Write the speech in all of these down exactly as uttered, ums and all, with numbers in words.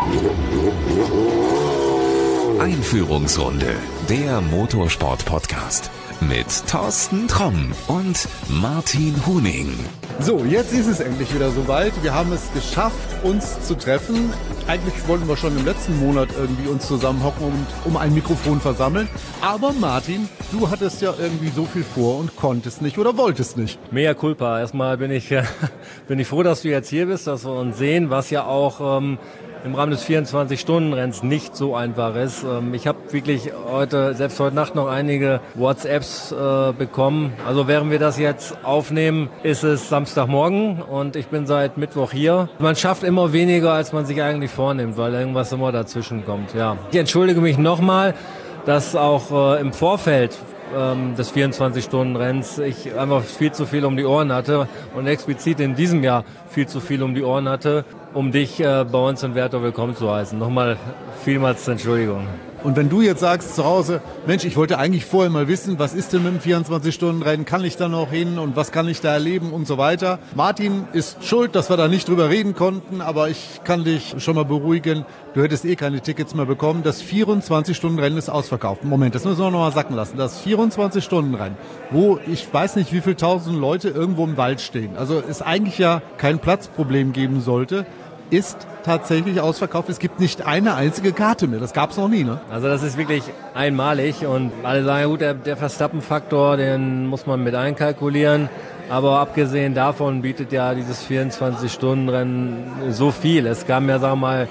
Einführungsrunde, der Motorsport-Podcast mit Thorsten Tromm und Martin Huning. So, jetzt ist es endlich wieder soweit. Wir haben es geschafft, uns zu treffen. Eigentlich wollten wir schon im letzten Monat irgendwie uns zusammenhocken und um ein Mikrofon versammeln. Aber Martin, du hattest ja irgendwie so viel vor und konntest nicht oder wolltest nicht. Mea culpa. Erstmal bin ich, äh, bin ich froh, dass du jetzt hier bist, dass wir uns sehen, was ja auch ähm, im Rahmen des vierundzwanzig-Stunden-Renns nicht so einfach ist. Ähm, ich habe wirklich heute, selbst heute Nacht noch einige WhatsApps äh, bekommen. Also während wir das jetzt aufnehmen, ist es Samstagmorgen und ich bin seit Mittwoch hier. Man schafft immer weniger, als man sich eigentlich vornimmt, weil irgendwas immer dazwischen kommt. Ja. Ich entschuldige mich nochmal, dass auch äh, im Vorfeld ähm, des vierundzwanzig-Stunden-Renns ich einfach viel zu viel um die Ohren hatte und explizit in diesem Jahr viel zu viel um die Ohren hatte, um dich äh, bei uns in Werther willkommen zu heißen. Nochmal vielmals Entschuldigung. Und wenn du jetzt sagst zu Hause, Mensch, ich wollte eigentlich vorher mal wissen, was ist denn mit dem vierundzwanzig-Stunden-Rennen, kann ich da noch hin und was kann ich da erleben und so weiter. Martin ist schuld, dass wir da nicht drüber reden konnten, aber ich kann dich schon mal beruhigen, du hättest eh keine Tickets mehr bekommen. Das vierundzwanzig-Stunden-Rennen ist ausverkauft. Moment, das müssen wir noch mal sacken lassen. Das vierundzwanzig-Stunden-Rennen, wo ich weiß nicht, wie viele tausend Leute irgendwo im Wald stehen, also es eigentlich ja kein Platzproblem geben sollte, ist tatsächlich ausverkauft. Es gibt nicht eine einzige Karte mehr. Das gab es noch nie, ne? Also das ist wirklich einmalig und alle sagen, ja gut, der, der Verstappen-Faktor, den muss man mit einkalkulieren. Aber abgesehen davon bietet ja dieses vierundzwanzig-Stunden-Rennen so viel. Es kam ja, sagen wir mal,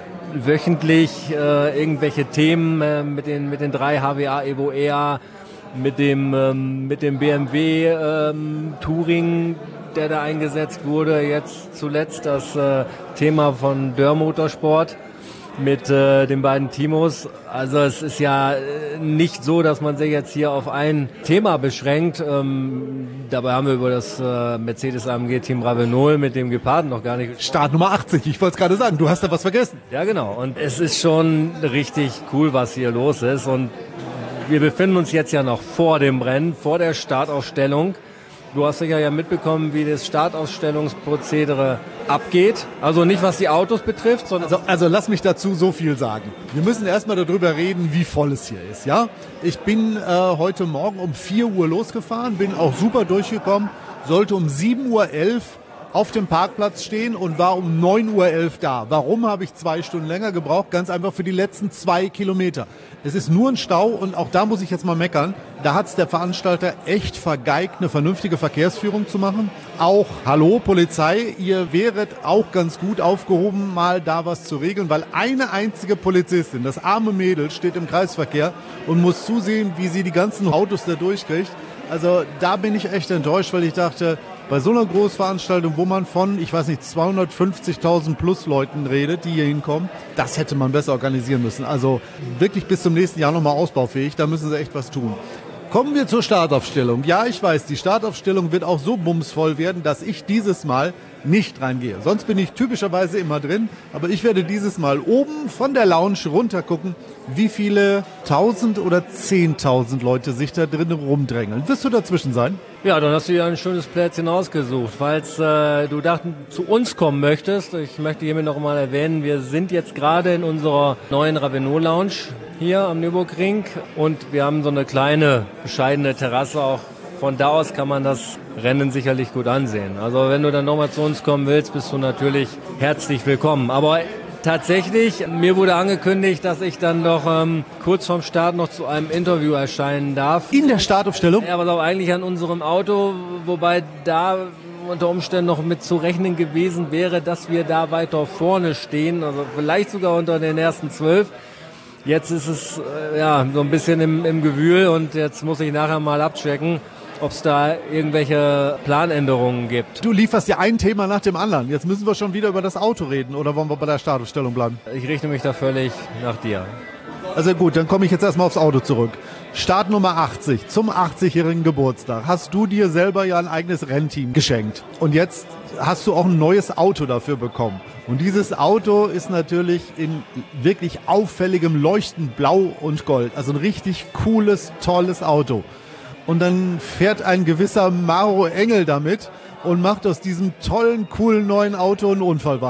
wöchentlich äh, irgendwelche Themen äh, mit den mit den drei H W A Evo E A, mit dem ähm, mit dem B M W ähm, Touring, der da eingesetzt wurde. Jetzt zuletzt das äh, Thema von Dörr Motorsport mit äh, den beiden Timos. Also es ist ja äh, nicht so, dass man sich jetzt hier auf ein Thema beschränkt. Ähm, dabei haben wir über das äh, Mercedes A M G Team Ravenol mit dem Geparden noch gar nicht gesprochen. Start Nummer achtzig, ich wollte es gerade sagen, du hast da was vergessen. Ja genau, und es ist schon richtig cool, was hier los ist. Und wir befinden uns jetzt ja noch vor dem Rennen, vor der Startausstellung. Du hast sicher ja mitbekommen, wie das Startausstellungsprozedere abgeht. Also nicht, was die Autos betrifft, sondern... Also, also lass mich dazu so viel sagen. Wir müssen erstmal darüber reden, wie voll es hier ist. Ja? Ich bin äh, heute Morgen um vier Uhr losgefahren, bin auch super durchgekommen, sollte um sieben Uhr elf auf dem Parkplatz stehen und war um neun Uhr elf da. Warum habe ich zwei Stunden länger gebraucht? Ganz einfach für die letzten zwei Kilometer. Es ist nur ein Stau und auch da muss ich jetzt mal meckern. Da hat es der Veranstalter echt vergeigt, eine vernünftige Verkehrsführung zu machen. Auch, hallo Polizei, ihr wäret auch ganz gut aufgehoben, mal da was zu regeln, weil eine einzige Polizistin, das arme Mädel, steht im Kreisverkehr und muss zusehen, wie sie die ganzen Autos da durchkriegt. Also da bin ich echt enttäuscht, weil ich dachte, bei so einer Großveranstaltung, wo man von, ich weiß nicht, zweihundertfünfzigtausend plus Leuten redet, die hier hinkommen, das hätte man besser organisieren müssen. Also wirklich bis zum nächsten Jahr nochmal ausbaufähig, da müssen sie echt was tun. Kommen wir zur Startaufstellung. Ja, ich weiß, die Startaufstellung wird auch so bumsvoll werden, dass ich dieses Mal nicht reingehe. Sonst bin ich typischerweise immer drin, aber ich werde dieses Mal oben von der Lounge runter gucken, wie viele tausend oder zehntausend Leute sich da drin rumdrängeln. Wirst du dazwischen sein? Ja, dann hast du dir ein schönes Plätzchen ausgesucht. Falls äh, du dachten, zu uns kommen möchtest, ich möchte hiermit noch mal erwähnen, wir sind jetzt gerade in unserer neuen Ravenol Lounge hier am Nürburgring und wir haben so eine kleine, bescheidene Terrasse. Auch von da aus kann man das Rennen sicherlich gut ansehen. Also wenn du dann nochmal zu uns kommen willst, bist du natürlich herzlich willkommen. Aber tatsächlich, mir wurde angekündigt, dass ich dann doch ähm, kurz vorm Start noch zu einem Interview erscheinen darf. In der Startaufstellung? Ja, aber auch eigentlich an unserem Auto, wobei da unter Umständen noch mit zu rechnen gewesen wäre, dass wir da weiter vorne stehen, also vielleicht sogar unter den ersten zwölf. Jetzt ist es äh, ja so ein bisschen im, im Gewühl und jetzt muss ich nachher mal abchecken, ob es da irgendwelche Planänderungen gibt. Du lieferst ja ein Thema nach dem anderen. Jetzt müssen wir schon wieder über das Auto reden oder wollen wir bei der Startaufstellung bleiben? Ich richte mich da völlig nach dir. Also gut, dann komme ich jetzt erstmal aufs Auto zurück. Start Nummer achtzig, zum achtzigjährigen Geburtstag, hast du dir selber ja ein eigenes Rennteam geschenkt. Und jetzt hast du auch ein neues Auto dafür bekommen. Und dieses Auto ist natürlich in wirklich auffälligem Leuchten Blau und Gold. Also ein richtig cooles, tolles Auto. Und dann fährt ein gewisser Maro Engel damit und macht aus diesem tollen, coolen neuen Auto einen Unfallwagen.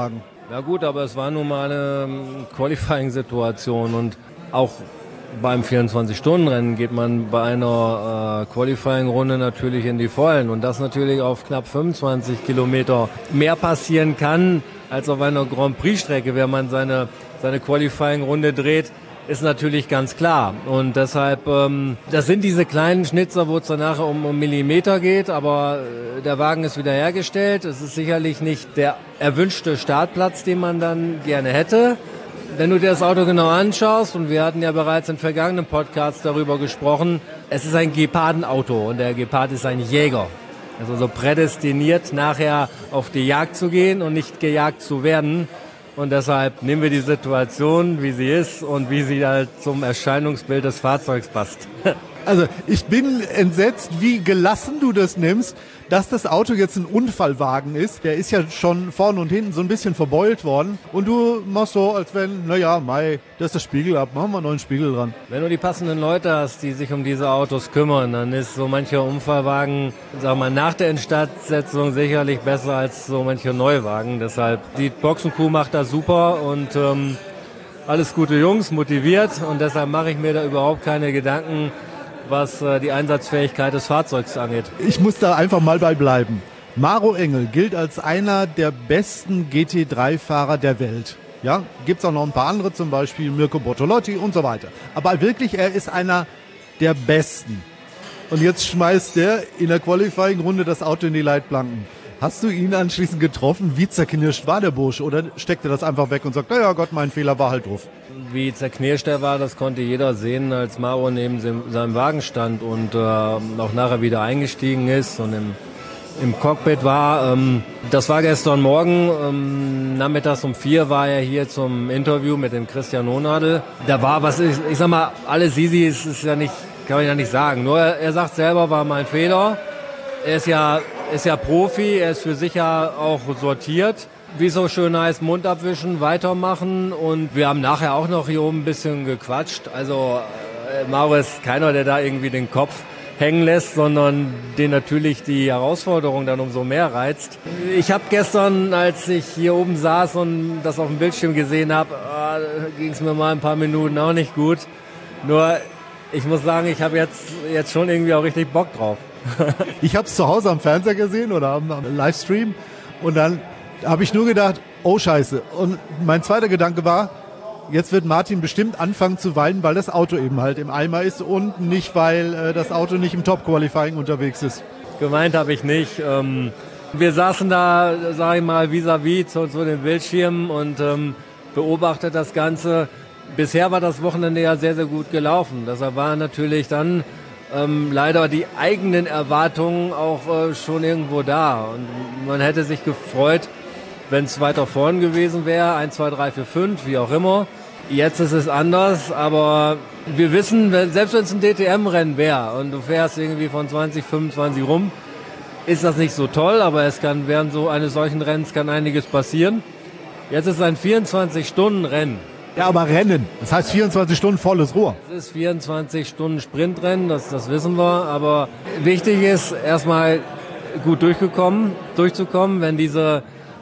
Na gut, aber es war nun mal eine Qualifying-Situation und auch beim vierundzwanzig-Stunden-Rennen geht man bei einer äh, Qualifying-Runde natürlich in die Vollen und das natürlich auf knapp fünfundzwanzig Kilometer mehr passieren kann als auf einer Grand Prix-Strecke, wenn man seine, seine Qualifying-Runde dreht, ist natürlich ganz klar. Und deshalb, ähm, das sind diese kleinen Schnitzer, wo es dann nachher um, um Millimeter geht, aber äh, der Wagen ist wieder hergestellt. Es ist sicherlich nicht der erwünschte Startplatz, den man dann gerne hätte. Wenn du dir das Auto genau anschaust, und wir hatten ja bereits in vergangenen Podcasts darüber gesprochen, es ist ein Gepardenauto und der Gepard ist ein Jäger. Also so prädestiniert, nachher auf die Jagd zu gehen und nicht gejagt zu werden. Und deshalb nehmen wir die Situation, wie sie ist und wie sie halt zum Erscheinungsbild des Fahrzeugs passt. Also ich bin entsetzt, wie gelassen du das nimmst, dass das Auto jetzt ein Unfallwagen ist. Der ist ja schon vorne und hinten so ein bisschen verbeult worden. Und du machst so, als wenn, naja, Mai, das ist der Spiegel ab, machen wir einen neuen Spiegel dran. Wenn du die passenden Leute hast, die sich um diese Autos kümmern, dann ist so mancher Unfallwagen, sag mal, nach der Instandsetzung sicherlich besser als so mancher Neuwagen. Deshalb, die Boxenkuh macht das super und ähm, alles gute Jungs, motiviert. Und deshalb mache ich mir da überhaupt keine Gedanken, was äh, die Einsatzfähigkeit des Fahrzeugs angeht. Ich muss da einfach mal bei bleiben. Maro Engel gilt als einer der besten G T drei Fahrer der Welt. Ja, gibt's auch noch ein paar andere, zum Beispiel Mirko Bortolotti und so weiter. Aber wirklich, er ist einer der Besten. Und jetzt schmeißt der in der Qualifying-Runde das Auto in die Leitplanken. Hast du ihn anschließend getroffen? Wie zerknirscht war der Bursche? Oder steckt er das einfach weg und sagt, naja Gott, mein Fehler war halt doof? Wie zerknirscht er war, das konnte jeder sehen, als Maro neben seinem Wagen stand und äh, auch nachher wieder eingestiegen ist und im, im Cockpit war. Ähm, das war gestern Morgen, ähm, nachmittags um vier war er hier zum Interview mit dem Christian Nonadel. Da war, was ich, ich sag mal, alles easy ist, ist ja nicht, kann man ja nicht sagen. Nur er, er sagt selber, war mein Fehler. Er ist ja, ist ja Profi, er ist für sich ja auch sortiert. Wie so schön heißt, Mund abwischen, weitermachen und wir haben nachher auch noch hier oben ein bisschen gequatscht. Also äh, Maro ist keiner, der da irgendwie den Kopf hängen lässt, sondern den natürlich die Herausforderung dann umso mehr reizt. Ich habe gestern, als ich hier oben saß und das auf dem Bildschirm gesehen habe, äh, ging es mir mal ein paar Minuten auch nicht gut. Nur ich muss sagen, ich habe jetzt, jetzt schon irgendwie auch richtig Bock drauf. Ich habe es zu Hause am Fernseher gesehen oder am, am Livestream und dann habe ich nur gedacht, oh Scheiße. Und mein zweiter Gedanke war, jetzt wird Martin bestimmt anfangen zu weinen, weil das Auto eben halt im Eimer ist und nicht, weil äh, das Auto nicht im Top-Qualifying unterwegs ist. Gemeint habe ich nicht. Ähm, wir saßen da, sage ich mal, vis-à-vis zu, zu den Bildschirmen und ähm, beobachtet das Ganze. Bisher war das Wochenende ja sehr, sehr gut gelaufen. Deshalb waren natürlich dann ähm, leider die eigenen Erwartungen auch äh, schon irgendwo da. Und man hätte sich gefreut, wenn es weiter vorn gewesen wäre, eins, zwei, drei, vier, fünf, wie auch immer. Jetzt ist es anders, aber wir wissen, wenn, selbst wenn es ein D T M-Rennen wäre und du fährst irgendwie von zwanzig, fünfundzwanzig rum, ist das nicht so toll, aber es kann während so eines solchen Rennens kann einiges passieren. Jetzt ist es ein vierundzwanzig-Stunden-Rennen. Ja, aber Rennen, das heißt vierundzwanzig Stunden volles Rohr. Es ist vierundzwanzig Stunden Sprintrennen, das, das wissen wir, aber wichtig ist erstmal gut durchgekommen, durchzukommen, wenn diese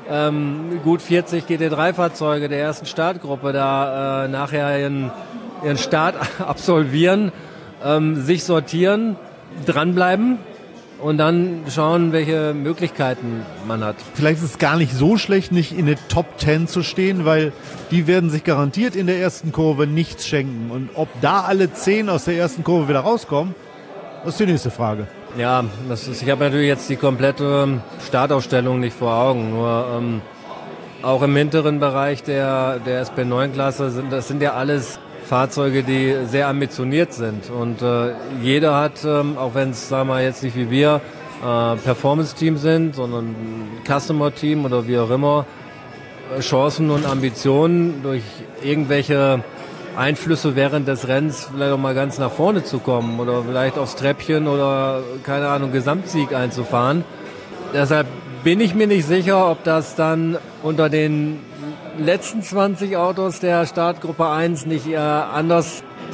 ähm, gut vierzig G T drei Fahrzeuge der ersten Startgruppe da äh, nachher ihren, ihren Start absolvieren, ähm, sich sortieren, dranbleiben und dann schauen, welche Möglichkeiten man hat. Vielleicht ist es gar nicht so schlecht, nicht in der Top Ten zu stehen, weil die werden sich garantiert in der ersten Kurve nichts schenken. Und ob da alle zehn aus der ersten Kurve wieder rauskommen, das ist die nächste Frage. Ja, das ist, ich habe natürlich jetzt die komplette Startaufstellung nicht vor Augen. Nur ähm, auch im hinteren Bereich der, der S P neun Klasse, sind, das sind ja alles Fahrzeuge, die sehr ambitioniert sind. Und äh, jeder hat, ähm, auch wenn es, sagen wir jetzt nicht wie wir, äh, Performance-Team sind, sondern Customer-Team oder wie auch immer, äh, Chancen und Ambitionen durch irgendwelche Einflüsse während des Rennens vielleicht auch mal ganz nach vorne zu kommen oder vielleicht aufs Treppchen oder, keine Ahnung, Gesamtsieg einzufahren. Deshalb bin ich mir nicht sicher, ob das dann unter den letzten zwanzig Autos der Startgruppe eins nicht äh, anders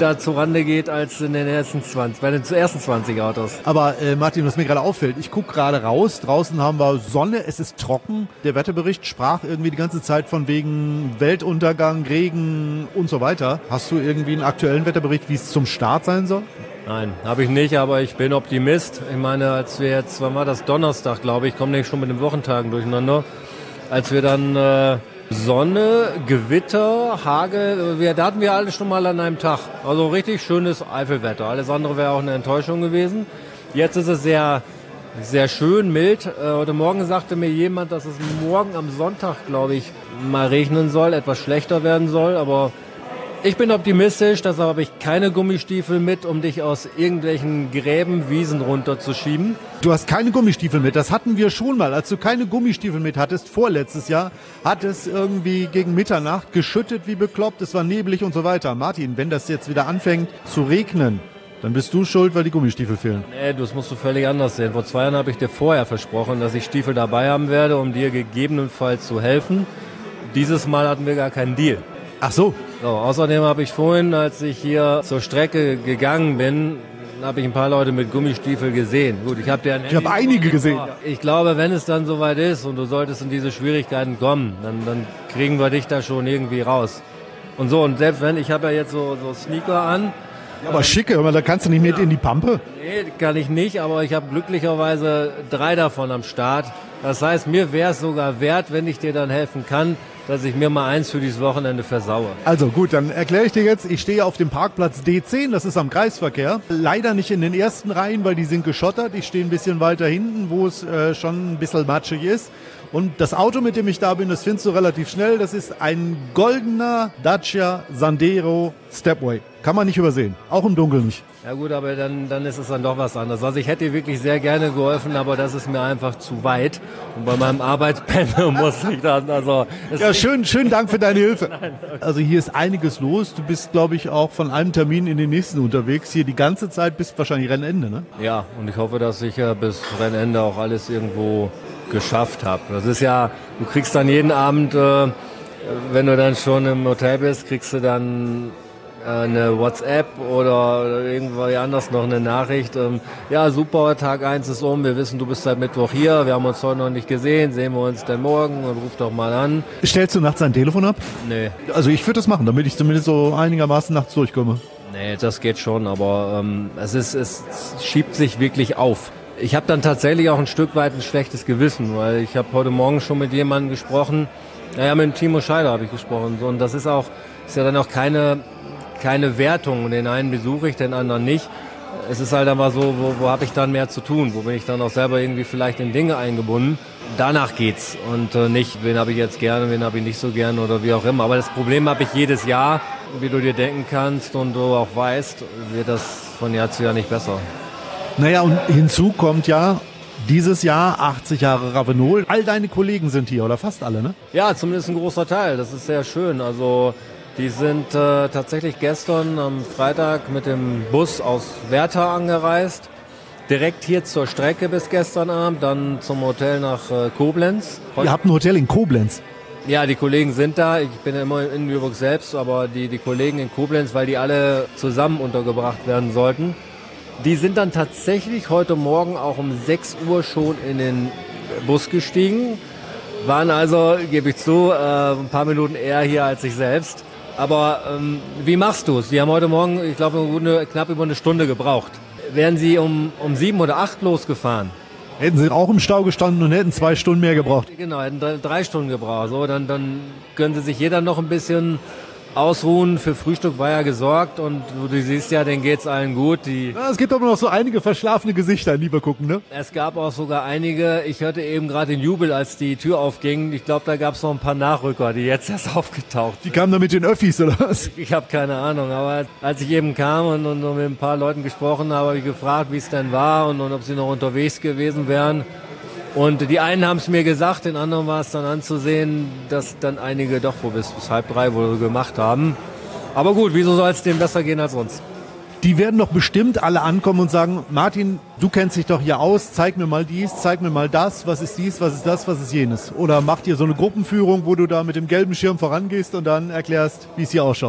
da zu Rande geht als in den ersten zwanzig, bei den ersten zwanzig Autos. Aber äh, Martin, was mir gerade auffällt, ich gucke gerade raus, draußen haben wir Sonne, es ist trocken. Der Wetterbericht sprach irgendwie die ganze Zeit von wegen Weltuntergang, Regen und so weiter. Hast du irgendwie einen aktuellen Wetterbericht, wie es zum Start sein soll? Nein, habe ich nicht, aber ich bin Optimist. Ich meine, als wir jetzt, wann war das, Donnerstag, glaube ich, komme nicht schon mit den Wochentagen durcheinander, als wir dann äh, Sonne, Gewitter, Hagel, wir, da hatten wir alles schon mal an einem Tag. Also richtig schönes Eifelwetter. Alles andere wäre auch eine Enttäuschung gewesen. Jetzt ist es sehr, sehr schön, mild. Äh, heute Morgen sagte mir jemand, dass es morgen am Sonntag, glaube ich, mal regnen soll, etwas schlechter werden soll, aber ich bin optimistisch, deshalb habe ich keine Gummistiefel mit, um dich aus irgendwelchen Gräben, Wiesen runterzuschieben. Du hast keine Gummistiefel mit, das hatten wir schon mal. Als du keine Gummistiefel mit hattest, vorletztes Jahr, hat es irgendwie gegen Mitternacht geschüttet wie bekloppt, es war neblig und so weiter. Martin, wenn das jetzt wieder anfängt zu regnen, dann bist du schuld, weil die Gummistiefel fehlen. Nee, das musst du völlig anders sehen. Vor zwei Jahren habe ich dir vorher versprochen, dass ich Stiefel dabei haben werde, um dir gegebenenfalls zu helfen. Dieses Mal hatten wir gar keinen Deal. Ach so. So, außerdem habe ich vorhin, als ich hier zur Strecke gegangen bin, habe ich ein paar Leute mit Gummistiefel gesehen. Gut, ich habe dir ein Ich habe einige gesehen. Ich glaube, wenn es dann soweit ist und du solltest in diese Schwierigkeiten kommen, dann, dann kriegen wir dich da schon irgendwie raus. Und so, und selbst wenn, ich habe ja jetzt so, so Sneaker an. Ja, aber schicke, aber da kannst du nicht mit in die Pampe. Nee, kann ich nicht, aber ich habe glücklicherweise drei davon am Start. Das heißt, mir wäre es sogar wert, wenn ich dir dann helfen kann, dass ich mir mal eins für dieses Wochenende versaue. Also gut, dann erkläre ich dir jetzt, ich stehe auf dem Parkplatz D zehn, das ist am Kreisverkehr. Leider nicht in den ersten Reihen, weil die sind geschottert. Ich stehe ein bisschen weiter hinten, wo es äh, schon ein bisschen matschig ist. Und das Auto, mit dem ich da bin, das findest du relativ schnell. Das ist ein goldener Dacia Sandero Stepway. Kann man nicht übersehen, auch im Dunkeln nicht. Ja gut, aber dann, dann ist es dann doch was anderes. Also ich hätte dir wirklich sehr gerne geholfen, aber das ist mir einfach zu weit. Und bei meinem Arbeitspensum muss ich dann, also... Ja, schön, schönen Dank für deine Hilfe. Also hier ist einiges los. Du bist, glaube ich, auch von einem Termin in den nächsten unterwegs. Hier die ganze Zeit bis wahrscheinlich Rennende, ne? Ja, und ich hoffe, dass ich ja bis Rennende auch alles irgendwo geschafft habe. Das ist ja, du kriegst dann jeden Abend, äh, wenn du dann schon im Hotel bist, kriegst du dann eine WhatsApp oder irgendwo anders noch eine Nachricht. Ja, super, Tag eins ist um, wir wissen, du bist seit Mittwoch hier, wir haben uns heute noch nicht gesehen, sehen wir uns dann morgen und ruf doch mal an. Stellst du nachts dein Telefon ab? Nee. Also ich würde das machen, damit ich zumindest so einigermaßen nachts durchkomme. Nee, das geht schon, aber ähm, es ist, es schiebt sich wirklich auf. Ich habe dann tatsächlich auch ein Stück weit ein schlechtes Gewissen, weil ich habe heute Morgen schon mit jemandem gesprochen, naja, mit dem Timo Scheider habe ich gesprochen, so, und das ist auch, ist ja dann auch keine keine Wertung. Den einen besuche ich, den anderen nicht. Es ist halt aber so, wo, wo habe ich dann mehr zu tun? Wo bin ich dann auch selber irgendwie vielleicht in Dinge eingebunden? Danach geht's und äh, nicht, wen habe ich jetzt gerne, wen habe ich nicht so gerne oder wie auch immer. Aber das Problem habe ich jedes Jahr, wie du dir denken kannst und du auch weißt, wird das von Jahr zu Jahr nicht besser. Naja, und hinzu kommt ja dieses Jahr achtzig Jahre Ravenol. All deine Kollegen sind hier, oder fast alle, ne? Ja, zumindest ein großer Teil. Das ist sehr schön. Also die sind äh, tatsächlich gestern am Freitag mit dem Bus aus Werther angereist, direkt hier zur Strecke bis gestern Abend, dann zum Hotel nach äh, Koblenz. Ihr habt ein Hotel in Koblenz? Ja, die Kollegen sind da. Ich bin ja immer in Lübeck selbst, aber die, die Kollegen in Koblenz, weil die alle zusammen untergebracht werden sollten, die sind dann tatsächlich heute Morgen auch um sechs Uhr schon in den Bus gestiegen, waren also, gebe ich zu, äh, ein paar Minuten eher hier als ich selbst. Aber ähm, wie machst du es? Die haben heute Morgen, ich glaube, eine, knapp über eine Stunde gebraucht. Wären sie um, um sieben oder acht losgefahren? Hätten sie auch im Stau gestanden und hätten zwei Stunden mehr gebraucht. Genau, hätten drei, drei Stunden gebraucht. So, dann, dann können sie sich jeder noch ein bisschen ausruhen. Für Frühstück war ja gesorgt und du siehst ja, denen geht's allen gut. Die ja, es gibt aber noch so einige verschlafene Gesichter, lieber gucken, ne? Es gab auch sogar einige, ich hörte eben gerade den Jubel, als die Tür aufging. Ich glaube, da gab es noch ein paar Nachrücker, die jetzt erst aufgetaucht sind. Die kamen da mit den Öffis, oder was? Ich, ich habe keine Ahnung, aber als ich eben kam und, und, und mit ein paar Leuten gesprochen habe, habe ich gefragt, wie es denn war und, und ob sie noch unterwegs gewesen wären. Und die einen haben es mir gesagt, den anderen war es dann anzusehen, dass dann einige doch wohl bis, bis halb drei wohl gemacht haben. Aber gut, wieso soll es denen besser gehen als uns? Die werden doch bestimmt alle ankommen und sagen, Martin, du kennst dich doch hier aus, zeig mir mal dies, zeig mir mal das, was ist dies, was ist das, was ist jenes. Oder macht ihr so eine Gruppenführung, wo du da mit dem gelben Schirm vorangehst und dann erklärst, wie es hier ausschaut?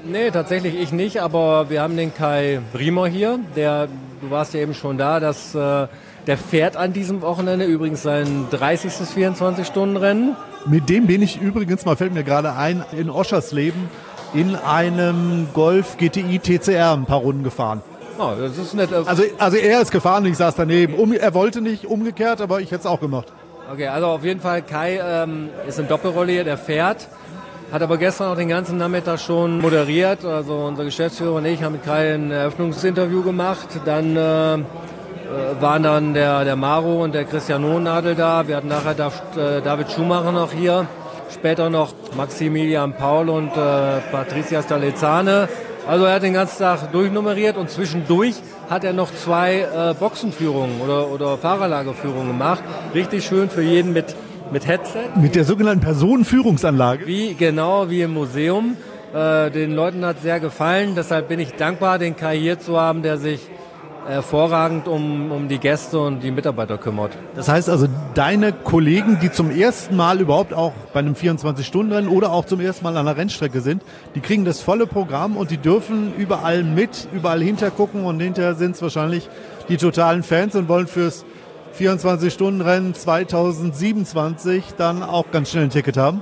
Nee, tatsächlich ich nicht, aber wir haben den Kai Briemer hier, der, du warst ja eben schon da, dass, äh, der fährt an diesem Wochenende übrigens sein dreißigstes vierundzwanzig-Stunden-Rennen. Mit dem bin ich übrigens, mal fällt mir gerade ein, in Oschersleben in einem Golf G T I T C R ein paar Runden gefahren. Oh, das ist nett. Also, also er ist gefahren, ich saß daneben. Um, er wollte nicht, umgekehrt, aber ich hätte es auch gemacht. Okay, also auf jeden Fall, Kai ähm, ist in Doppelrolle, der fährt, hat aber gestern auch den ganzen Nachmittag schon moderiert. Also unser Geschäftsführer und ich haben mit Kai ein Eröffnungsinterview gemacht. Dann äh, waren dann der, der Maro und der Christian Hohnadel da. Wir hatten nachher David Schumacher noch hier. Später noch Maximilian Paul und äh, Patricia Stalezane. Also er hat den ganzen Tag durchnummeriert und zwischendurch hat er noch zwei äh, Boxenführungen oder, oder Fahrerlagerführungen gemacht. Richtig schön für jeden mit, mit Headset. Mit der sogenannten Personenführungsanlage? Wie, genau, wie im Museum. Äh, den Leuten hat sehr gefallen. Deshalb bin ich dankbar, den Kai hier zu haben, der sich hervorragend um, um die Gäste und die Mitarbeiter kümmert. Das heißt also, deine Kollegen, die zum ersten Mal überhaupt auch bei einem vierundzwanzig-Stunden-Rennen oder auch zum ersten Mal an der Rennstrecke sind, die kriegen das volle Programm und die dürfen überall mit, überall hintergucken und hinterher sind es wahrscheinlich die totalen Fans und wollen fürs vierundzwanzig-Stunden-Rennen zweitausendsiebenundzwanzig dann auch ganz schnell ein Ticket haben?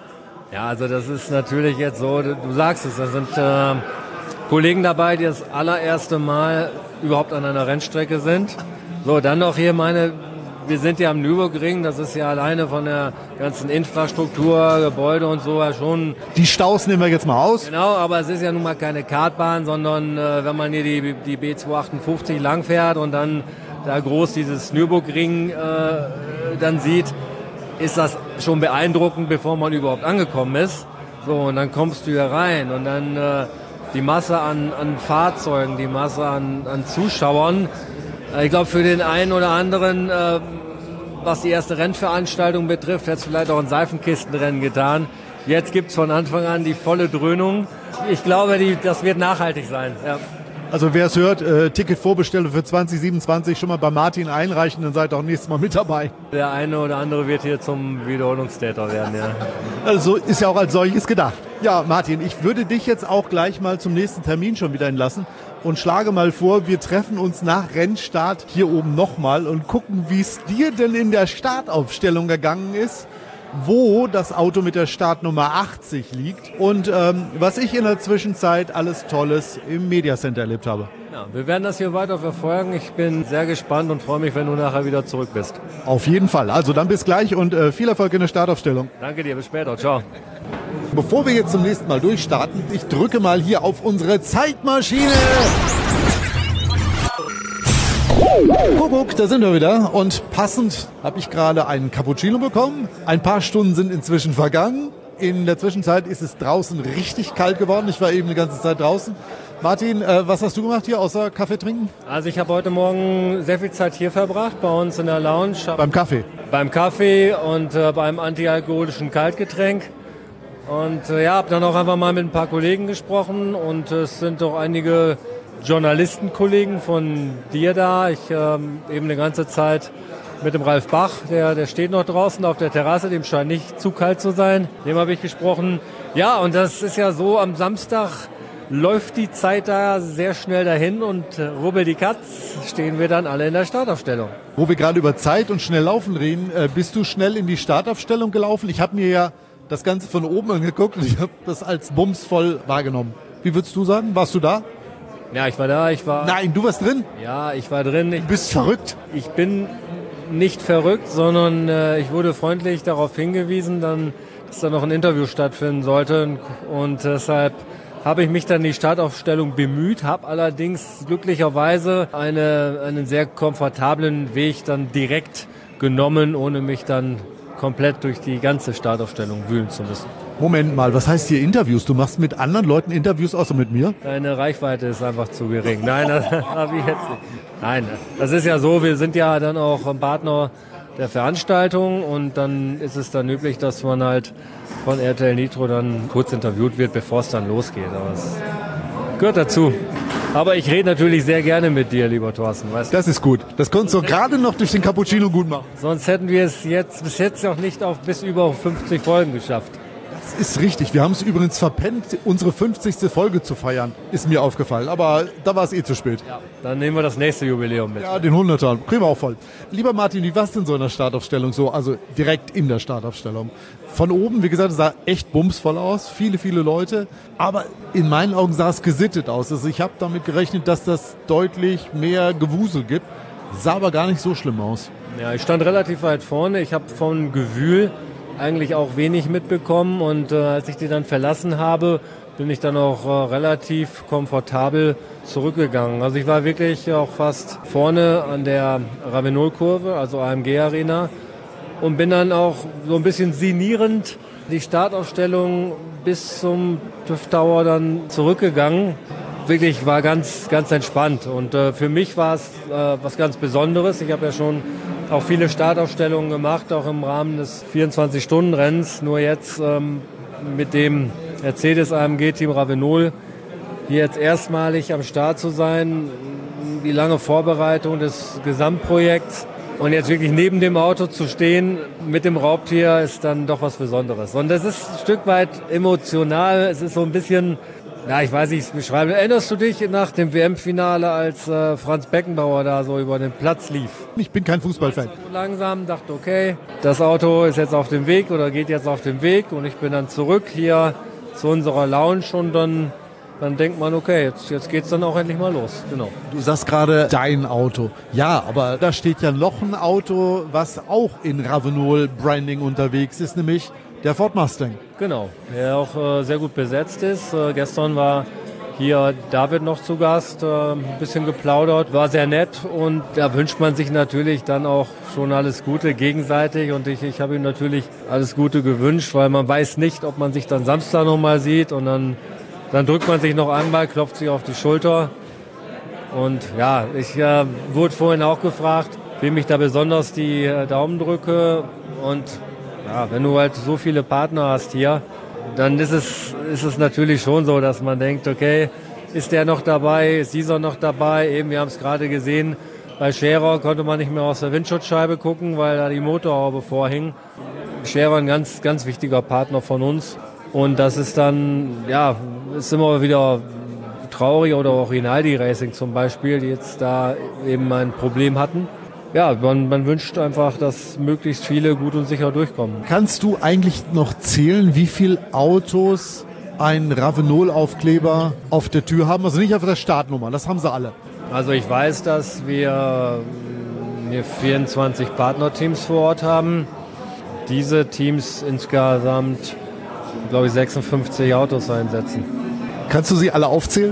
Ja, also das ist natürlich jetzt so, du sagst es, da sind äh, Kollegen dabei, die das allererste Mal überhaupt an einer Rennstrecke sind. So, dann noch hier meine, wir sind ja am Nürburgring, das ist ja alleine von der ganzen Infrastruktur, Gebäude und so ja schon. Die Staus nehmen wir jetzt mal aus. Genau, aber es ist ja nun mal keine Kartbahn, sondern äh, wenn man hier die, die B zweihundertachtundfünfzig langfährt und dann da groß dieses Nürburgring äh, dann sieht, ist das schon beeindruckend, bevor man überhaupt angekommen ist. So, und dann kommst du hier rein und dann äh, die Masse an, an Fahrzeugen, die Masse an, an Zuschauern. Ich glaube, für den einen oder anderen, äh, was die erste Rennveranstaltung betrifft, hätte es vielleicht auch ein Seifenkistenrennen getan. Jetzt gibt es von Anfang an die volle Dröhnung. Ich glaube, die, das wird nachhaltig sein. Ja. Also wer es hört, äh, Ticketvorbestellung für zwanzig siebenundzwanzig schon mal bei Martin einreichen, dann seid ihr auch nächstes Mal mit dabei. Der eine oder andere wird hier zum Wiederholungstäter werden, ja. Also ist ja auch als solches gedacht. Ja, Martin, ich würde dich jetzt auch gleich mal zum nächsten Termin schon wieder entlassen und schlage mal vor, wir treffen uns nach Rennstart hier oben nochmal und gucken, wie es dir denn in der Startaufstellung gegangen ist, wo das Auto mit der Startnummer achtzig liegt und ähm, was ich in der Zwischenzeit alles Tolles im Mediacenter erlebt habe. Ja, wir werden das hier weiter verfolgen. Ich bin sehr gespannt und freue mich, wenn du nachher wieder zurück bist. Auf jeden Fall. Also dann bis gleich und äh, viel Erfolg in der Startaufstellung. Danke dir, bis später. Ciao. Bevor wir jetzt zum nächsten Mal durchstarten, ich drücke mal hier auf unsere Zeitmaschine. Kuckuck, da sind wir wieder und passend habe ich gerade einen Cappuccino bekommen. Ein paar Stunden sind inzwischen vergangen. In der Zwischenzeit ist es draußen richtig kalt geworden. Ich war eben die ganze Zeit draußen. Martin, äh, was hast du gemacht hier außer Kaffee trinken? Also ich habe heute Morgen sehr viel Zeit hier verbracht, bei uns in der Lounge. Beim Kaffee? Beim Kaffee und äh, beim antialkoholischen Kaltgetränk. Und äh, ja, habe dann auch einfach mal mit ein paar Kollegen gesprochen und äh, es sind doch einige Journalistenkollegen von dir da. Ich ähm, eben eine ganze Zeit mit dem Ralf Bach, der, der steht noch draußen auf der Terrasse, dem scheint nicht zu kalt zu sein. Dem habe ich gesprochen. Ja, und das ist ja so, am Samstag läuft die Zeit da sehr schnell dahin und äh, rubbel die Katz, stehen wir dann alle in der Startaufstellung. Wo wir gerade über Zeit und schnell laufen reden, äh, bist du schnell in die Startaufstellung gelaufen? Ich habe mir ja das Ganze von oben angeguckt und ich habe das als bumsvoll wahrgenommen. Wie würdest du sagen? Warst du da? Ja, ich war da, ich war... Nein, du warst drin? Ja, ich war drin. Ich, du bist verrückt? Ich bin nicht verrückt, sondern äh, ich wurde freundlich darauf hingewiesen, dann, dass da noch ein Interview stattfinden sollte. Und deshalb habe ich mich dann in die Startaufstellung bemüht, habe allerdings glücklicherweise eine, einen sehr komfortablen Weg dann direkt genommen, ohne mich dann komplett durch die ganze Startaufstellung wühlen zu müssen. Moment mal, was heißt hier Interviews? Du machst mit anderen Leuten Interviews außer mit mir? Deine Reichweite ist einfach zu gering. Nein, das habe ich jetzt nicht. Nein, das ist ja so, wir sind ja dann auch ein Partner der Veranstaltung und dann ist es dann üblich, dass man halt von R T L Nitro dann kurz interviewt wird, bevor es dann losgeht. Aber es gehört dazu. Aber ich rede natürlich sehr gerne mit dir, lieber Thorsten. Weißt du? Das ist gut. Das konntest du gerade noch durch den Cappuccino gut machen. Sonst hätten wir es jetzt bis jetzt noch nicht auf bis über fünfzig Folgen geschafft. Das ist richtig. Wir haben es übrigens verpennt, unsere fünfzigste Folge zu feiern, ist mir aufgefallen. Aber da war es eh zu spät. Ja, dann nehmen wir das nächste Jubiläum mit. Ja, den hunderter. Kriegen wir auch voll. Lieber Martin, wie war es denn so in der Startaufstellung so? Also direkt in der Startaufstellung. Von oben, wie gesagt, es sah echt bumsvoll aus. Viele, viele Leute. Aber in meinen Augen sah es gesittet aus. Also ich habe damit gerechnet, dass das deutlich mehr Gewusel gibt. Sah aber gar nicht so schlimm aus. Ja, ich stand relativ weit vorne. Ich habe von Gewühl eigentlich auch wenig mitbekommen. Und äh, als ich die dann verlassen habe, bin ich dann auch äh, relativ komfortabel zurückgegangen. Also ich war wirklich auch fast vorne an der Ravenol-Kurve, also A M G-Arena. Und bin dann auch so ein bisschen sinnierend die Startaufstellung bis zum TÜV Tower dann zurückgegangen. Wirklich war ganz, ganz entspannt. Und äh, für mich war es äh, was ganz Besonderes. Ich habe ja schon auch viele Startaufstellungen gemacht, auch im Rahmen des vierundzwanzig-Stunden-Rennens. Nur jetzt ähm, mit dem Mercedes-A M G-Team Ravenol hier jetzt erstmalig am Start zu sein. Die lange Vorbereitung des Gesamtprojekts. Und jetzt wirklich neben dem Auto zu stehen mit dem Raubtier ist dann doch was Besonderes. Und das ist ein Stück weit emotional. Es ist so ein bisschen, ja, ich weiß nicht, wie es beschreiben. Erinnerst du dich nach dem W M-Finale, als äh, Franz Beckenbauer da so über den Platz lief? Ich bin kein Fußballfan. Ich war so langsam, dachte, okay, das Auto ist jetzt auf dem Weg oder geht jetzt auf dem Weg. Und ich bin dann zurück hier zu unserer Lounge und dann... Dann denkt man, okay, jetzt, jetzt geht's dann auch endlich mal los. Genau. Du sagst gerade dein Auto. Ja, aber da steht ja noch ein Auto, was auch in Ravenol Branding unterwegs ist, nämlich der Ford Mustang. Genau, der auch äh, sehr gut besetzt ist. Äh, gestern war hier David noch zu Gast, äh, ein bisschen geplaudert, war sehr nett und da wünscht man sich natürlich dann auch schon alles Gute gegenseitig und ich, ich habe ihm natürlich alles Gute gewünscht, weil man weiß nicht, ob man sich dann Samstag nochmal sieht und dann Dann drückt man sich noch einmal, klopft sich auf die Schulter. Und ja, ich äh, wurde vorhin auch gefragt, wem ich da besonders die äh, Daumen drücke. Und ja, wenn du halt so viele Partner hast hier, dann ist es, ist es natürlich schon so, dass man denkt, okay, ist der noch dabei, ist dieser noch dabei? Eben, wir haben es gerade gesehen, bei Scherer konnte man nicht mehr aus der Windschutzscheibe gucken, weil da die Motorhaube vorhing. Scherer ein ganz, ganz wichtiger Partner von uns. Und das ist dann, ja, ist immer wieder traurig, oder auch Rinaldi Racing zum Beispiel, die jetzt da eben ein Problem hatten. Ja, man, man wünscht einfach, dass möglichst viele gut und sicher durchkommen. Kannst du eigentlich noch zählen, wie viele Autos einen Ravenol-Aufkleber auf der Tür haben? Also nicht auf der Startnummer, das haben sie alle. Also ich weiß, dass wir hier vierundzwanzig Partnerteams vor Ort haben. Diese Teams insgesamt, glaube ich, sechsundfünfzig Autos einsetzen. Kannst du sie alle aufzählen?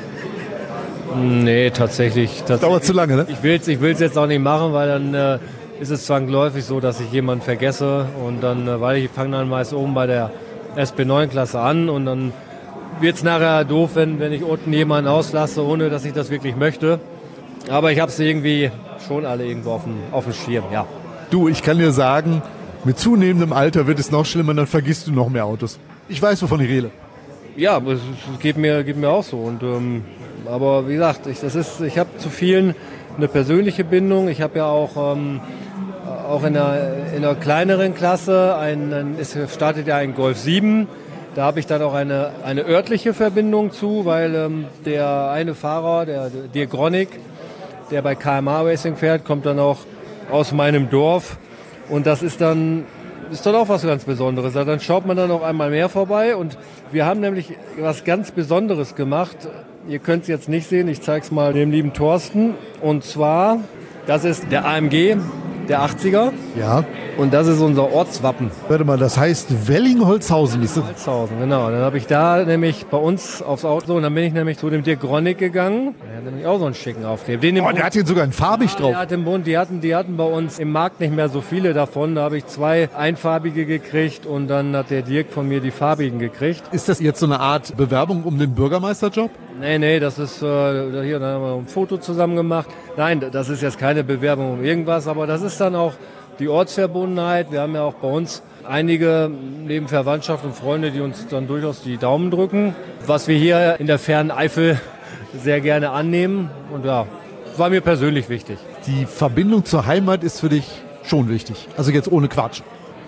Nee, tatsächlich. tatsächlich. Dauert zu lange, ne? Ich will es ich will's jetzt auch nicht machen, weil dann äh, ist es zwangsläufig so, dass ich jemanden vergesse. Und dann, äh, weil ich fange dann meist oben bei der S P neun Klasse an und dann wird es nachher doof, wenn, wenn ich unten jemanden auslasse, ohne dass ich das wirklich möchte. Aber ich habe sie irgendwie schon alle irgendwo auf dem, auf dem Schirm, ja. Du, ich kann dir sagen, mit zunehmendem Alter wird es noch schlimmer, dann vergisst du noch mehr Autos. Ich weiß, wovon ich rede. Ja, es geht mir, geht mir auch so. Und, ähm, aber wie gesagt, ich, das ist, ich habe zu vielen eine persönliche Bindung. Ich habe ja auch, ähm, auch in einer, in einer kleineren Klasse, ein, ein, es startet ja ein Golf sieben. Da habe ich dann auch eine, eine örtliche Verbindung zu, weil ähm, der eine Fahrer, der Dirk Gronig, der bei K M A Racing fährt, kommt dann auch aus meinem Dorf. Und das ist dann, ist dann auch was ganz Besonderes. Dann schaut man dann auch einmal mehr vorbei. Und wir haben nämlich was ganz Besonderes gemacht. Ihr könnt es jetzt nicht sehen, ich zeige es mal dem lieben Thorsten. Und zwar, das ist der A M G, der achtziger. Ja. Und das ist unser Ortswappen. Warte mal, das heißt Welling-Holzhausen. Holzhausen, genau. Dann habe ich da nämlich bei uns aufs Auto, und dann bin ich nämlich zu dem Dirk Gronig gegangen. Der hat nämlich auch so einen schicken Aufkleber. Den oh, der hat hier sogar ein farbig ja, drauf. Der hat im Bund, die hatten, die hatten bei uns im Markt nicht mehr so viele davon. Da habe ich zwei einfarbige gekriegt und dann hat der Dirk von mir die farbigen gekriegt. Ist das jetzt so eine Art Bewerbung um den Bürgermeisterjob? Nee, nee, das ist, äh, hier, da haben wir ein Foto zusammen gemacht. Nein, das ist jetzt keine Bewerbung um irgendwas, aber das ist dann auch die Ortsverbundenheit. Wir haben ja auch bei uns einige neben Verwandtschaft und Freunde, die uns dann durchaus die Daumen drücken, was wir hier in der fernen Eifel sehr gerne annehmen. Und ja, war mir persönlich wichtig. Die Verbindung zur Heimat ist für dich schon wichtig. Also jetzt ohne Quatsch.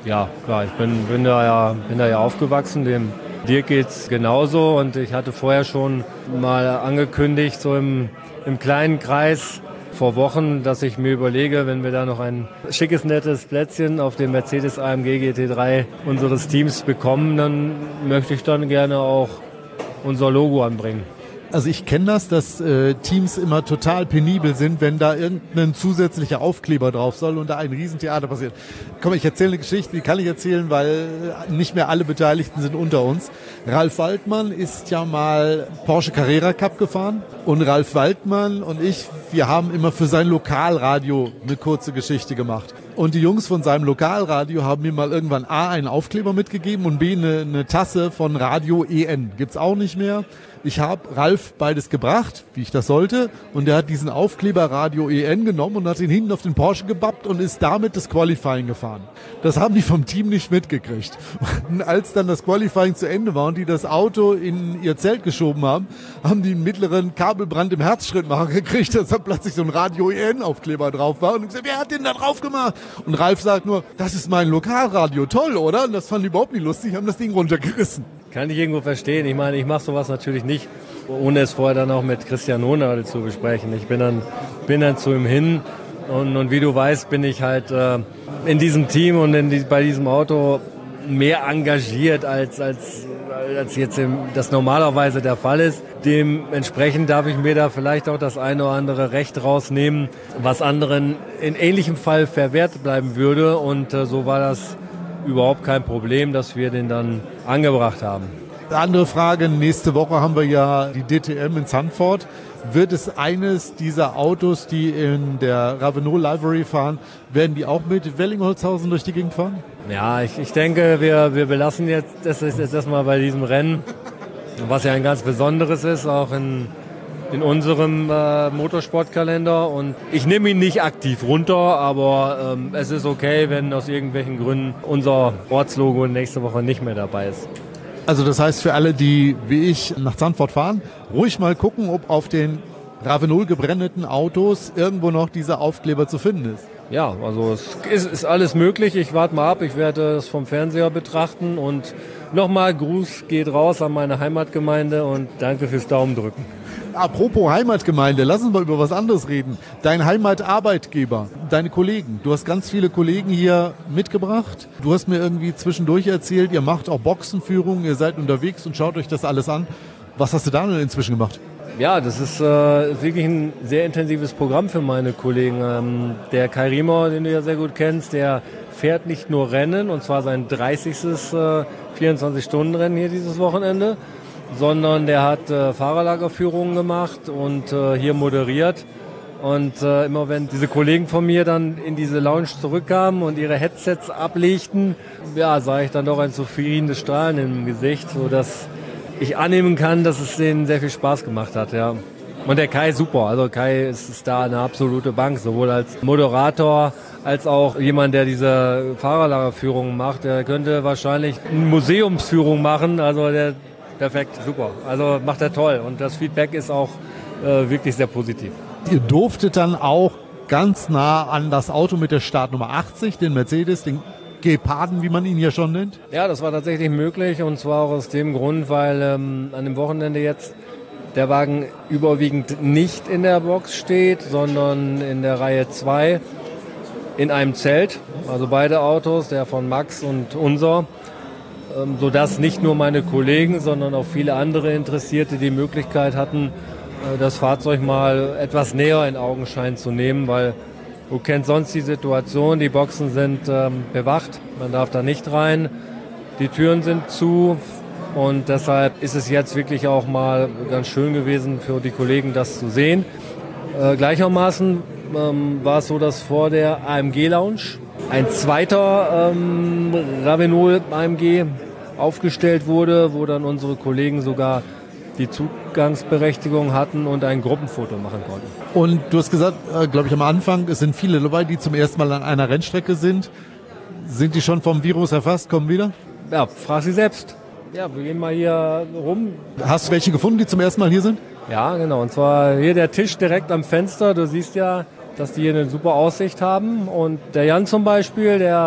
Ja, klar, ich bin, bin, da ja, bin da ja aufgewachsen, dem Dirk geht's genauso und ich hatte vorher schon mal angekündigt, so im, im kleinen Kreis vor Wochen, dass ich mir überlege, wenn wir da noch ein schickes, nettes Plätzchen auf dem Mercedes A M G G T drei unseres Teams bekommen, dann möchte ich dann gerne auch unser Logo anbringen. Also ich kenne das, dass äh, Teams immer total penibel sind, wenn da irgendein zusätzlicher Aufkleber drauf soll und da ein Riesentheater passiert. Komm, ich erzähle eine Geschichte, die kann ich erzählen, weil nicht mehr alle Beteiligten sind unter uns. Ralf Waldmann ist ja mal Porsche Carrera Cup gefahren und Ralf Waldmann und ich, wir haben immer für sein Lokalradio eine kurze Geschichte gemacht. Und die Jungs von seinem Lokalradio haben mir mal irgendwann A, einen Aufkleber mitgegeben und B, eine, eine Tasse von Radio E N. Gibt's auch nicht mehr. Ich habe Ralf beides gebracht, wie ich das sollte, und er hat diesen Aufkleber Radio E N genommen und hat ihn hinten auf den Porsche gebappt und ist damit das Qualifying gefahren. Das haben die vom Team nicht mitgekriegt. Und als dann das Qualifying zu Ende war und die das Auto in ihr Zelt geschoben haben, haben die einen mittleren Kabelbrand im Herzschrittmacher gekriegt, dass da plötzlich so ein Radio E N-Aufkleber drauf war. Und ich gesagt, wer hat den da drauf gemacht? Und Ralf sagt nur, das ist mein Lokalradio, toll, oder? Und das fanden die überhaupt nicht lustig, haben das Ding runtergerissen. Kann ich irgendwo verstehen. Ich meine, ich mache sowas natürlich nicht, ohne es vorher dann auch mit Christian Hohnadel zu besprechen. Ich bin dann, bin dann zu ihm hin und, und wie du weißt, bin ich halt äh, in diesem Team und in die, bei diesem Auto mehr engagiert, als, als, als jetzt im, das normalerweise der Fall ist. Dementsprechend darf ich mir da vielleicht auch das eine oder andere Recht rausnehmen, was anderen in ähnlichem Fall verwehrt bleiben würde. Und äh, so war das überhaupt kein Problem, dass wir den dann angebracht haben. Andere Frage, nächste Woche haben wir ja die D T M in Zandvoort. Wird es eines dieser Autos, die in der Ravenol Livery fahren, werden die auch mit Wellingholzhausen durch die Gegend fahren? Ja, ich, ich denke, wir, wir belassen jetzt das ist jetzt erstmal bei diesem Rennen, was ja ein ganz besonderes ist, auch in in unserem äh, Motorsportkalender, und ich nehme ihn nicht aktiv runter, aber ähm, es ist okay, wenn aus irgendwelchen Gründen unser Ortslogo nächste Woche nicht mehr dabei ist. Also das heißt für alle, die wie ich nach Zandvoort fahren, ruhig mal gucken, ob auf den Ravenol gebrandeten Autos irgendwo noch dieser Aufkleber zu finden ist. Ja, also es ist, ist alles möglich. Ich warte mal ab, ich werde es vom Fernseher betrachten und nochmal Gruß geht raus an meine Heimatgemeinde und danke fürs Daumendrücken. Apropos Heimatgemeinde, lass uns mal über was anderes reden. Dein Heimatarbeitgeber, deine Kollegen. Du hast ganz viele Kollegen hier mitgebracht. Du hast mir irgendwie zwischendurch erzählt, ihr macht auch Boxenführungen, ihr seid unterwegs und schaut euch das alles an. Was hast du da denn inzwischen gemacht? Ja, das ist äh, wirklich ein sehr intensives Programm für meine Kollegen. Ähm, der Kai Riemer, den du ja sehr gut kennst, der fährt nicht nur Rennen, und zwar sein dreißigstes Äh, vierundzwanzig-Stunden-Rennen hier dieses Wochenende, sondern der hat äh, Fahrerlagerführungen gemacht und äh, hier moderiert. Und äh, immer wenn diese Kollegen von mir dann in diese Lounge zurückkamen und ihre Headsets ablegten, ja, sah ich dann doch ein zufriedenes Strahlen im Gesicht, sodass ich annehmen kann, dass es denen sehr viel Spaß gemacht hat, ja. Und der Kai super, also Kai ist, ist da eine absolute Bank, sowohl als Moderator als auch jemand, der diese Fahrerlagerführungen macht. Der könnte wahrscheinlich eine Museumsführung machen, also der perfekt, super. Also macht er toll und das Feedback ist auch äh, wirklich sehr positiv. Ihr durftet dann auch ganz nah an das Auto mit der Startnummer achtzig, den Mercedes, den Geparden, wie man ihn hier schon nennt? Ja, das war tatsächlich möglich, und zwar auch aus dem Grund, weil ähm, an dem Wochenende jetzt der Wagen überwiegend nicht in der Box steht, sondern in der Reihe zwei in einem Zelt, also beide Autos, der von Max und unser, ähm, sodass nicht nur meine Kollegen, sondern auch viele andere Interessierte die Möglichkeit hatten, äh, das Fahrzeug mal etwas näher in Augenschein zu nehmen, weil du kennst sonst die Situation, die Boxen sind ähm, bewacht, man darf da nicht rein, die Türen sind zu, und deshalb ist es jetzt wirklich auch mal ganz schön gewesen für die Kollegen, das zu sehen. Äh, gleichermaßen ähm, war es so, dass vor der A M G-Lounge ein zweiter ähm, Ravenol A M G aufgestellt wurde, wo dann unsere Kollegen sogar die Zugangsberechtigung hatten und ein Gruppenfoto machen konnten. Und du hast gesagt, äh, glaube ich am Anfang, es sind viele dabei, die zum ersten Mal an einer Rennstrecke sind. Sind die schon vom Virus erfasst, kommen wieder? Ja, frag sie selbst. Ja, wir gehen mal hier rum. Hast du welche gefunden, die zum ersten Mal hier sind? Ja, genau. Und zwar hier der Tisch direkt am Fenster. Du siehst ja, dass die hier eine super Aussicht haben. Und der Jan zum Beispiel, der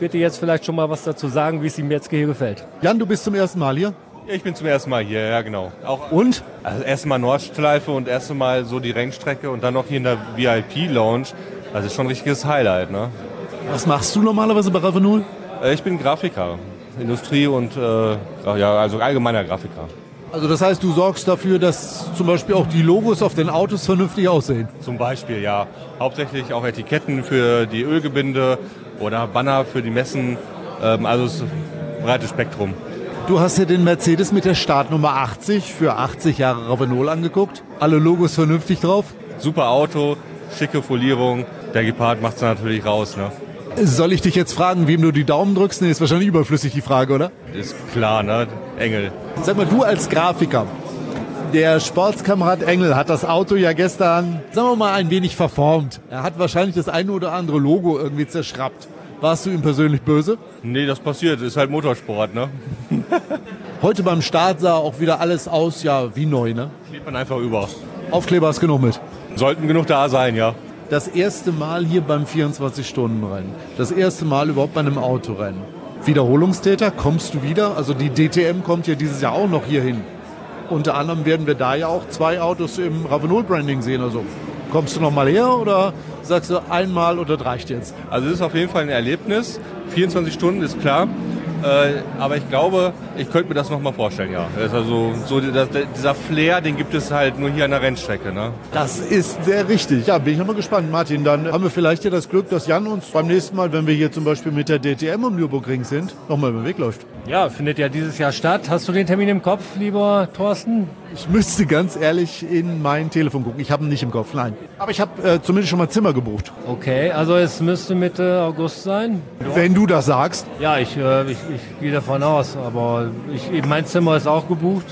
wird dir jetzt vielleicht schon mal was dazu sagen, wie es ihm jetzt hier gefällt. Jan, du bist zum ersten Mal hier? Ja, ich bin zum ersten Mal hier, ja genau. Auch Und? Also erste Mal Nordschleife und erste Mal so die Rennstrecke und dann noch hier in der V I P-Lounge. Also ist schon ein richtiges Highlight, ne? Was machst du normalerweise bei Ravenol? Äh, ich bin Grafiker, Industrie und äh, ja, also allgemeiner Grafiker. Also das heißt, du sorgst dafür, dass zum Beispiel auch die Logos auf den Autos vernünftig aussehen? Zum Beispiel, ja. Hauptsächlich auch Etiketten für die Ölgebinde oder Banner für die Messen. Ähm, also es ist ein breites Spektrum. Du hast dir den Mercedes mit der Startnummer achtzig für achtzig Jahre Ravenol angeguckt. Alle Logos vernünftig drauf? Super Auto, schicke Folierung. Der Gepard macht es natürlich raus, ne? Soll ich dich jetzt fragen, wem du die Daumen drückst? Nee, ist wahrscheinlich überflüssig die Frage, oder? Ist klar, ne? Engel. Sag mal, du als Grafiker, der Sportskamerad Engel hat das Auto ja gestern, sagen wir mal, ein wenig verformt. Er hat wahrscheinlich das eine oder andere Logo irgendwie zerschrappt. Warst du ihm persönlich böse? Nee, das passiert. Ist halt Motorsport, ne? Heute beim Start sah auch wieder alles aus, ja, wie neu, ne? Klebt man einfach über. Aufkleber hast genug mit. Sollten genug da sein, ja. Das erste Mal hier beim vierundzwanzig-Stunden-Rennen. Das erste Mal überhaupt bei einem Autorennen. Wiederholungstäter, kommst du wieder? Also die D T M kommt ja dieses Jahr auch noch hier hin. Unter anderem werden wir da ja auch zwei Autos im Ravenol-Branding sehen. Also kommst du noch mal her oder sagst du einmal oder das reicht jetzt? Also es ist auf jeden Fall ein Erlebnis. vierundzwanzig Stunden ist klar. Äh, aber ich glaube, ich könnte mir das noch mal vorstellen, ja. Das ist also so das, dieser Flair, den gibt es halt nur hier an der Rennstrecke, ne? Das ist sehr richtig. Ja, bin ich nochmal gespannt, Martin. Dann haben wir vielleicht ja das Glück, dass Jan uns beim nächsten Mal, wenn wir hier zum Beispiel mit der D T M am Nürburgring sind, nochmal über den Weg läuft. Ja, findet ja dieses Jahr statt. Hast du den Termin im Kopf, lieber Thorsten? Ich müsste ganz ehrlich in mein Telefon gucken. Ich habe ihn nicht im Kopf, nein. Aber ich habe äh, zumindest schon mal Zimmer gebucht. Okay, also es müsste Mitte August sein. Wenn du das sagst. Ja, ich, äh, ich, ich gehe davon aus, aber ich, mein Zimmer ist auch gebucht.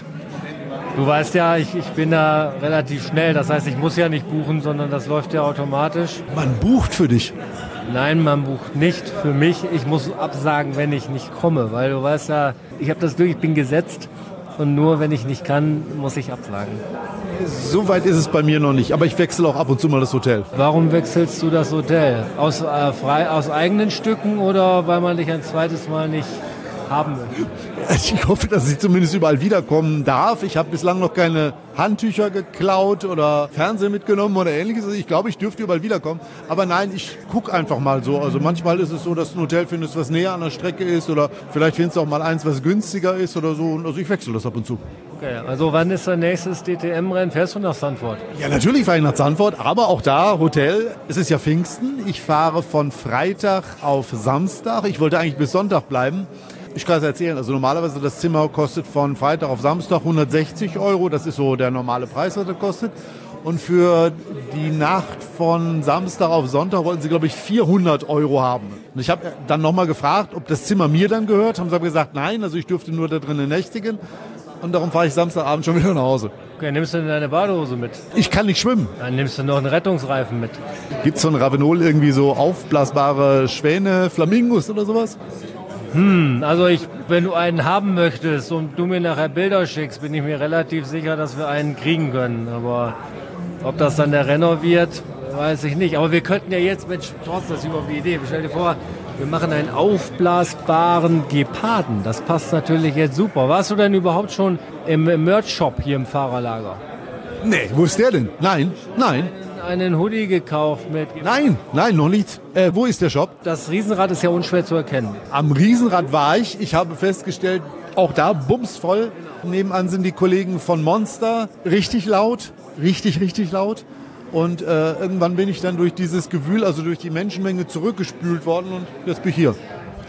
Du weißt ja, ich, ich bin da relativ schnell. Das heißt, ich muss ja nicht buchen, sondern das läuft ja automatisch. Man bucht für dich? Nein, man bucht nicht für mich. Ich muss absagen, wenn ich nicht komme, weil du weißt ja, ich habe das Glück, ich bin gesetzt und nur wenn ich nicht kann, muss ich absagen. So weit ist es bei mir noch nicht, aber ich wechsle auch ab und zu mal das Hotel. Warum wechselst du das Hotel? Aus, äh, frei, aus eigenen Stücken oder weil man dich ein zweites Mal nicht haben will? Ich hoffe, dass ich zumindest überall wiederkommen darf. Ich habe bislang noch keine Handtücher geklaut oder Fernseher mitgenommen oder ähnliches. Also ich glaube, ich dürfte überall wiederkommen. Aber nein, ich gucke einfach mal so. Also manchmal ist es so, dass du ein Hotel findest, was näher an der Strecke ist oder vielleicht findest du auch mal eins, was günstiger ist oder so. Also ich wechsle das ab und zu. Okay, also wann ist dein nächstes D T M-Rennen? Fährst du nach Zandvoort? Ja, natürlich fahre ich nach Zandvoort, aber auch da Hotel. Es ist ja Pfingsten. Ich fahre von Freitag auf Samstag. Ich wollte eigentlich bis Sonntag bleiben. Ich kann es erzählen, also normalerweise das Zimmer kostet von Freitag auf Samstag hundertsechzig Euro, das ist so der normale Preis, was das kostet. Und für die Nacht von Samstag auf Sonntag wollten sie, glaube ich, vierhundert Euro haben. Und ich habe dann nochmal gefragt, ob das Zimmer mir dann gehört, haben sie aber gesagt, nein, also ich dürfte nur da drinnen nächtigen. Und darum fahre ich Samstagabend schon wieder nach Hause. Okay, nimmst du denn deine Badehose mit? Ich kann nicht schwimmen. Dann nimmst du noch einen Rettungsreifen mit. Gibt es von Ravenol irgendwie so aufblasbare Schwäne, Flamingos oder sowas? Hm, also ich, wenn du einen haben möchtest und du mir nachher Bilder schickst, bin ich mir relativ sicher, dass wir einen kriegen können. Aber ob das dann der Renner wird, weiß ich nicht. Aber wir könnten ja jetzt, Mensch, Thorsten, das ist überhaupt die Idee. Stell dir vor, wir machen einen aufblasbaren Geparden. Das passt natürlich jetzt super. Warst du denn überhaupt schon im, im Merch-Shop hier im Fahrerlager? Nee, wo ist der denn? Nein, nein. Einen Hoodie gekauft mit... Nein, nein, noch nicht. Äh, wo ist der Shop? Das Riesenrad ist ja unschwer zu erkennen. Am Riesenrad war ich. Ich habe festgestellt, auch da bumsvoll. Nebenan sind die Kollegen von Monster. Richtig laut, richtig, richtig laut. Und äh, irgendwann bin ich dann durch dieses Gewühl, also durch die Menschenmenge zurückgespült worden und jetzt bin ich hier.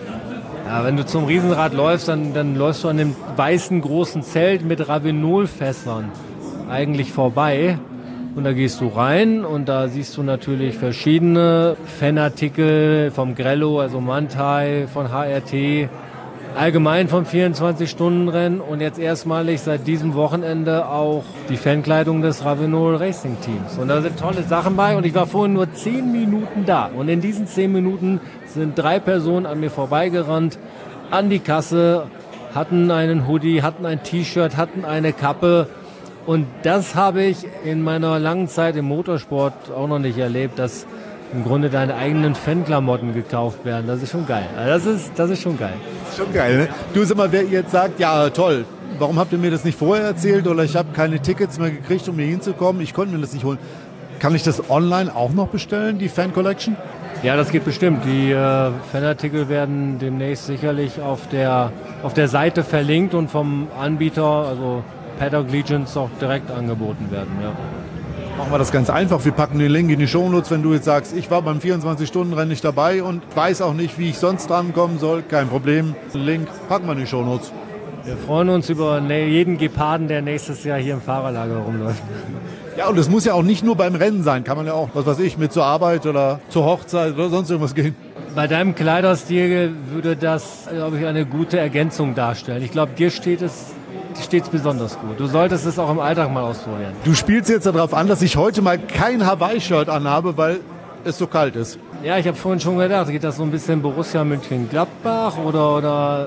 Ja, wenn du zum Riesenrad läufst, dann, dann läufst du an dem weißen großen Zelt mit Ravenol-Fässern eigentlich vorbei. Und da gehst du rein und da siehst du natürlich verschiedene Fanartikel vom Grello, also Manthey, von H R T, allgemein vom vierundzwanzig-Stunden-Rennen und jetzt erstmalig seit diesem Wochenende auch die Fankleidung des Ravenol Racing Teams. Und da sind tolle Sachen bei und ich war vorhin nur zehn Minuten da. Und in diesen zehn Minuten sind drei Personen an mir vorbeigerannt, an die Kasse, hatten einen Hoodie, hatten ein T-Shirt, hatten eine Kappe. Und das habe ich in meiner langen Zeit im Motorsport auch noch nicht erlebt, dass im Grunde deine eigenen Fanklamotten gekauft werden. Das ist schon geil. Also das ist, das ist schon geil. Das ist schon geil, ne? Du, sag mal, wer jetzt sagt, ja toll, warum habt ihr mir das nicht vorher erzählt oder ich habe keine Tickets mehr gekriegt, um hier hinzukommen, ich konnte mir das nicht holen. Kann ich das online auch noch bestellen, die Fan Collection? Ja, das geht bestimmt. Die äh, Fanartikel werden demnächst sicherlich auf der, auf der Seite verlinkt und vom Anbieter, also Paddock Legions, auch direkt angeboten werden. Ja. Machen wir das ganz einfach. Wir packen den Link in die Shownotes, wenn du jetzt sagst, ich war beim vierundzwanzig-Stunden-Rennen nicht dabei und weiß auch nicht, wie ich sonst drankommen soll. Kein Problem. Link packen wir in die Shownotes. Wir freuen uns über jeden Geparden, der nächstes Jahr hier im Fahrerlager rumläuft. Ja, und es muss ja auch nicht nur beim Rennen sein. Kann man ja auch, was weiß ich, mit zur Arbeit oder zur Hochzeit oder sonst irgendwas gehen. Bei deinem Kleiderstil würde das, glaube ich, eine gute Ergänzung darstellen. Ich glaube, dir steht es steht es besonders gut. Du solltest es auch im Alltag mal ausprobieren. Du spielst jetzt darauf an, dass ich heute mal kein Hawaii-Shirt anhabe, weil es so kalt ist. Ja, ich habe vorhin schon gedacht, geht das so ein bisschen Borussia Mönchengladbach oder, oder...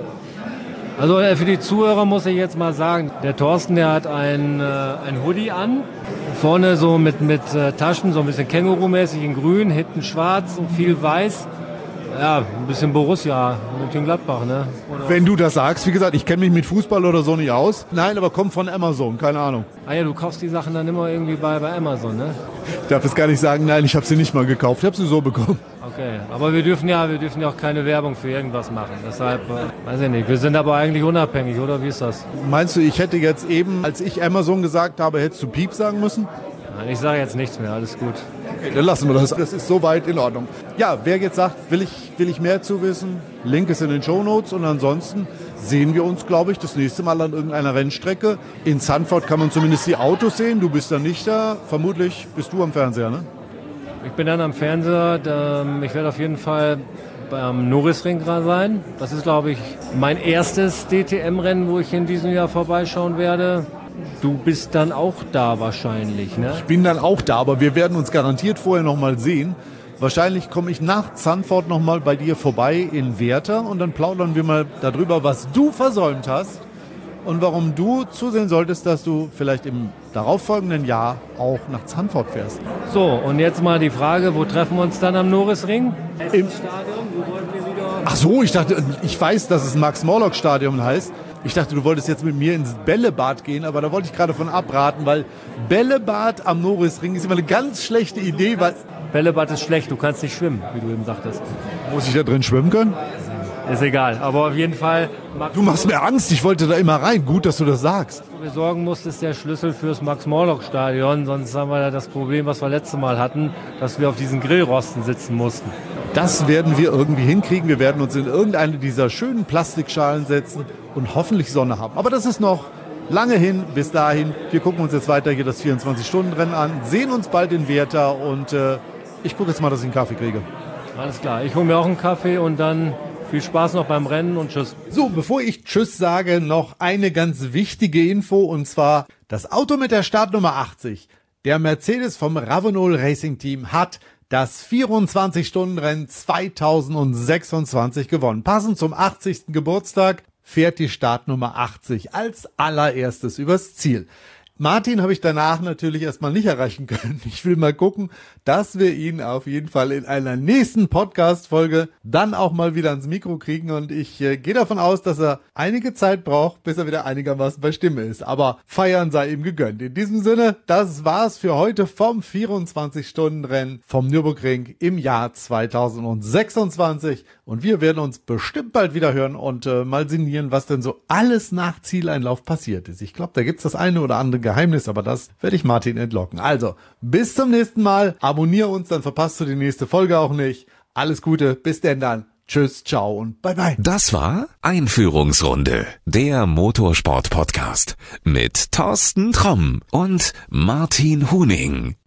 Also für die Zuhörer muss ich jetzt mal sagen, der Thorsten, der hat ein, äh, ein Hoodie an, vorne so mit, mit äh, Taschen, so ein bisschen Känguru-mäßig in grün, hinten schwarz und viel weiß. Ja, ein bisschen Borussia Mönchengladbach, ne? Oder wenn du das sagst, wie gesagt, ich kenne mich mit Fußball oder so nicht aus. Nein, aber kommt von Amazon, keine Ahnung. Ah ja, du kaufst die Sachen dann immer irgendwie bei, bei Amazon, ne? Ich darf jetzt gar nicht sagen, nein, ich habe sie nicht mal gekauft, ich habe sie so bekommen. Okay, aber wir dürfen ja, wir dürfen ja auch keine Werbung für irgendwas machen. Deshalb, äh, weiß ich nicht, wir sind aber eigentlich unabhängig, oder? Wie ist das? Meinst du, ich hätte jetzt eben, als ich Amazon gesagt habe, hättest du Piep sagen müssen? Nein, ich sage jetzt nichts mehr, alles gut. Okay, dann lassen wir das. Das ist soweit in Ordnung. Ja, wer jetzt sagt, will ich, will ich mehr zu wissen, Link ist in den Shownotes und ansonsten sehen wir uns, glaube ich, das nächste Mal an irgendeiner Rennstrecke. In Zandvoort kann man zumindest die Autos sehen, du bist da nicht da. Vermutlich bist du am Fernseher, ne? Ich bin dann am Fernseher, ich werde auf jeden Fall beim Norrisring sein. Das ist, glaube ich, mein erstes D T M-Rennen, wo ich in diesem Jahr vorbeischauen werde. Du bist dann auch da wahrscheinlich, ne? Ich bin dann auch da, aber wir werden uns garantiert vorher noch mal sehen. Wahrscheinlich komme ich nach Zandvoort noch mal bei dir vorbei in Werther und dann plaudern wir mal darüber, was du versäumt hast und warum du zusehen solltest, dass du vielleicht im darauffolgenden Jahr auch nach Zandvoort fährst. So, und jetzt mal die Frage, wo treffen wir uns dann am Norrisring? Im Stadion, wo wollen wir wieder? Ach so, ich dachte, ich weiß, dass es Max-Morlock-Stadion heißt. Ich dachte, du wolltest jetzt mit mir ins Bällebad gehen, aber da wollte ich gerade von abraten, weil Bällebad am Norrisring ist immer eine ganz schlechte Idee, weil... Bällebad ist schlecht, du kannst nicht schwimmen, wie du eben sagtest. Muss ich da drin schwimmen können? Ist egal, aber auf jeden Fall... Du machst mir Angst, ich wollte da immer rein. Gut, dass du das sagst. Was du besorgen musst, ist der Schlüssel fürs Max-Morlock-Stadion, sonst haben wir ja das Problem, was wir letztes Mal hatten, dass wir auf diesen Grillrosten sitzen mussten. Das werden wir irgendwie hinkriegen. Wir werden uns in irgendeine dieser schönen Plastikschalen setzen und hoffentlich Sonne haben. Aber das ist noch lange hin. Bis dahin, wir gucken uns jetzt weiter hier das vierundzwanzig-Stunden-Rennen an, sehen uns bald in Werther und äh, ich gucke jetzt mal, dass ich einen Kaffee kriege. Alles klar, ich hole mir auch einen Kaffee und dann viel Spaß noch beim Rennen und tschüss. So, bevor ich tschüss sage, noch eine ganz wichtige Info und zwar das Auto mit der Startnummer achtzig. Der Mercedes vom Ravenol Racing Team hat das vierundzwanzig-Stunden-Rennen zweitausendsechsundzwanzig gewonnen. Passend zum achtzigsten Geburtstag fährt die Startnummer achtzig als allererstes übers Ziel. Martin habe ich danach natürlich erstmal nicht erreichen können. Ich will mal gucken, dass wir ihn auf jeden Fall in einer nächsten Podcast-Folge dann auch mal wieder ans Mikro kriegen und ich äh, gehe davon aus, dass er einige Zeit braucht, bis er wieder einigermaßen bei Stimme ist. Aber feiern sei ihm gegönnt. In diesem Sinne, das war's für heute vom vierundzwanzig-Stunden-Rennen vom Nürburgring im Jahr zweitausendsechsundzwanzig und wir werden uns bestimmt bald wieder hören und äh, mal sinnieren, was denn so alles nach Zieleinlauf passiert ist. Ich glaube, da gibt's das eine oder andere Geheimnis, aber das werde ich Martin entlocken. Also, bis zum nächsten Mal. Abonnier uns, dann verpasst du die nächste Folge auch nicht. Alles Gute, bis denn dann. Tschüss, ciao und bye bye. Das war Einführungsrunde, der Motorsport-Podcast mit Thorsten Tromm und Martin Huning.